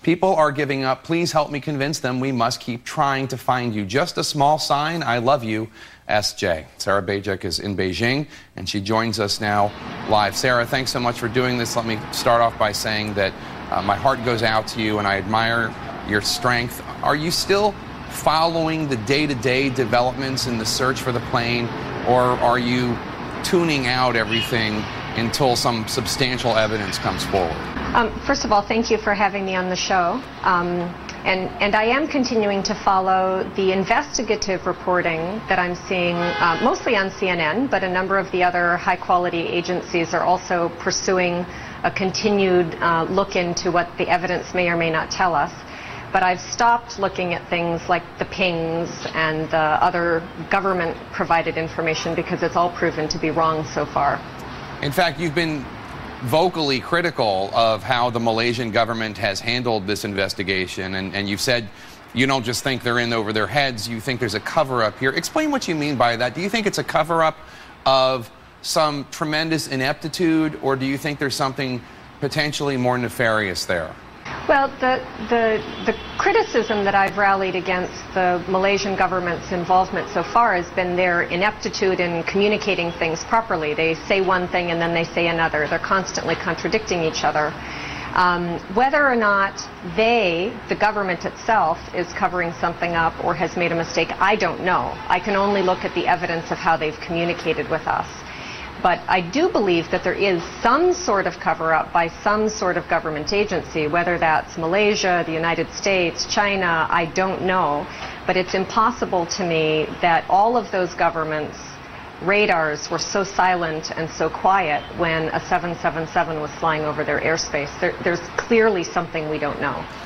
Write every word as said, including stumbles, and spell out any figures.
People are giving up. Please help me convince them we must keep trying to find you. Just a small sign, I love you, S J. Sarah Bajek is in Beijing, and she joins us now live. Sarah, thanks so much for doing this. Let me start off by saying that uh, my heart goes out to you, and I admire your strength. Are you still following the day-to-day developments in the search for the plane, or are you tuning out everything until some substantial evidence comes forward? Um, first of all, thank you for having me on the show. Um, and, and I am continuing to follow the investigative reporting that I'm seeing uh, mostly on C N N, but a number of the other high-quality agencies are also pursuing a continued uh, look into what the evidence may or may not tell us. But I've stopped looking at things like the pings and the other government-provided information because it's all proven to be wrong so far. In fact, you've been vocally critical of how the Malaysian government has handled this investigation, and, and you've said you don't just think they're in over their heads, you think there's a cover-up here. Explain what you mean by that. Do you think it's a cover-up of some tremendous ineptitude, or do you think there's something potentially more nefarious there? Well, the, the, the criticism that I've rallied against the Malaysian government's involvement so far has been their ineptitude in communicating things properly. They say one thing and then they say another. They're constantly contradicting each other. Um, whether or not they, the government itself, is covering something up or has made a mistake, I don't know. I can only look at the evidence of how they've communicated with us. But I do believe that there is some sort of cover-up by some sort of government agency, whether that's Malaysia, the United States, China, I don't know. But it's impossible to me that all of those governments' radars were so silent and so quiet when a seven seven seven was flying over their airspace. There, there's clearly something we don't know.